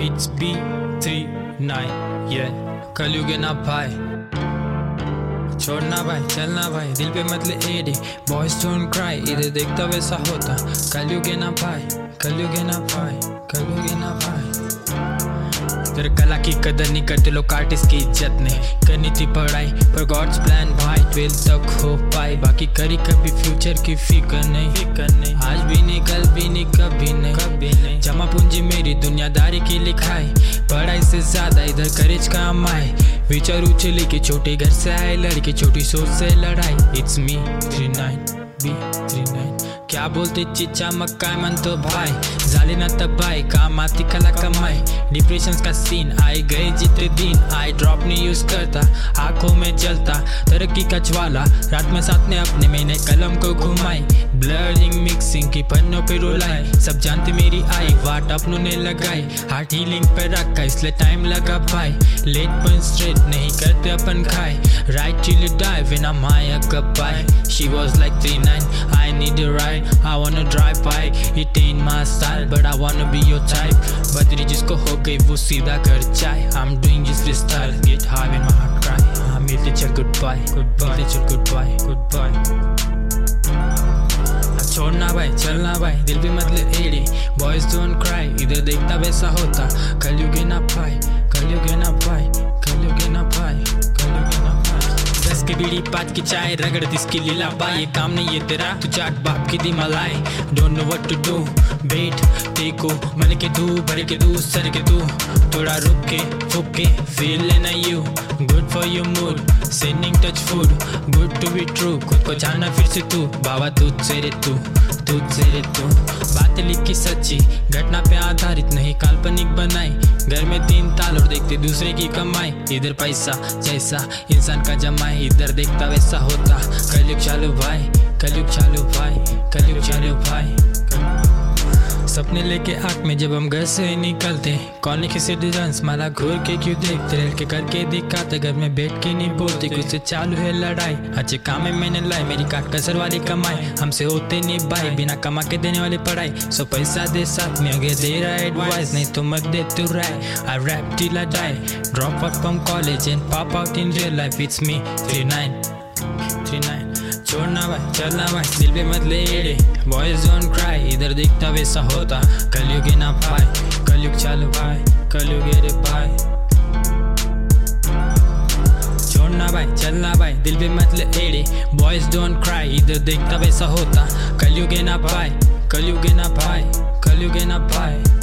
It's B39 yeah कलयुग है ना भाई छोड़ना भाई चलना भाई दिल पे मत ले एडी बॉयज डोंट क्राई इधर देखता वैसा होता कलयुग है ना भाई कलयुग है ना भाई कलयुग है ना भाई तेरे कला की कदर नहीं करते लोग आर्टिस्ट की इज्जत नहीं करनी थी पढ़ाई पर गॉड्स प्लान भाई 12th तक हो पाई बाकी करी कभी फ्यूचर की फिक्र नहीं आज भी नहीं कल भी नहीं कभी नहीं जमा पूंजी मेरी दुनियादारी की लिखाई पढ़ाई से ज्यादा इधर करेज काम आए विचार ऊंचे लेके छोटे घर से आए लड़के छोटी सोच से लड़ाई इट्स मी 39 B39 क्या बोलते चिच्चा मक्का मन तो भाई जाले ना तब भाई काम आती कला कमाई डिप्रेशन का सीन आए गए जितने दिन आई ड्रॉप नहीं यूज करता आंखों में जलता तरक्की का ज्वाला रात में साथ में अपने मैंने कलम को घुमाई ब्लरिंग मिक्सिंग की पन्नों पे रुलाई सब जानते मेरी आई वाट अपनों ने लगाई हार्ट हीलिंग पे रखा इसलिए टाइम लगा भाई लेट पर स्ट्रेट नहीं करते अपन खाए right chill die when I my गबाई she was like 39 I need a ride I wanna drive by it ain't my style but I wanna be your type बदरी जिसको हो गई वो सीधा कर जाए I'm doing just freestyle get high when my heart cry हाँ मिलते चल goodbye मिलते चल goodbye छोड़ना भाई चलना भाई दिल भी मत ले एड़ी बॉयज डोंट क्राई इधर देखता वैसा होता कलयुग है ना भाई कलयुग है ना भाई कलयुग है ना भाई कलयुग है ना भाई 10 की बीड़ी 5 की चाय रगड़ इसकी लीला बाई ये काम नहीं है तेरा तू चाट बाप की दी मलाई don't know what to do बेट देखो मन के दू भर के दू सर के दू थोड़ा रुक के फुक के फील लेना you good for your mood sending touch food good to be true खुद को जानना फिर से तू बाबा तुझसे रे तू बातें लिखी सच्ची घटना पे आधारित नहीं काल्पनिक बनाई घर में 3 ताल और देखते दूसरे की कमाई इधर पैसा जैसा इंसान का जमाई इधर देखता वैसा होता कलयुग चालू भाई कलयुग चालू भाई कलयुग चालू भाई सपने लेके आँख में जब हम घर से निकलते कॉलोनी के सिटीजन्स माला घूर के क्यों देखते रेल के करके दिखाते घर में बैठ के नहीं बोलते कुछ से चालू है लड़ाई अच्छे काम में मैंने लाई मेरी काट कसर वाली कमाई हमसे होते नहीं भाई बिना कमा के देने वाली पढ़ाई सो पैसा दे साथ में अगर दे रहा एडवाइस नहीं तो मत दे तू राय I rap till I die drop out from college and pop out in real life it's me 39 छोड़ना भाई चलना भाई दिल पे मत ले एड़े बॉयज डोंट क्राई इधर देखता वैसा होता कलयुग है ना भाई कलयुग चालू भाई कलयुग है रे भाई छोड़ना भाई चलना भाई दिल पे मत ले एड़े बॉयज डोंट क्राई इधर देखता वैसा होता कलयुग है ना भाई कलयुग है ना भाई कलयुग है ना भाई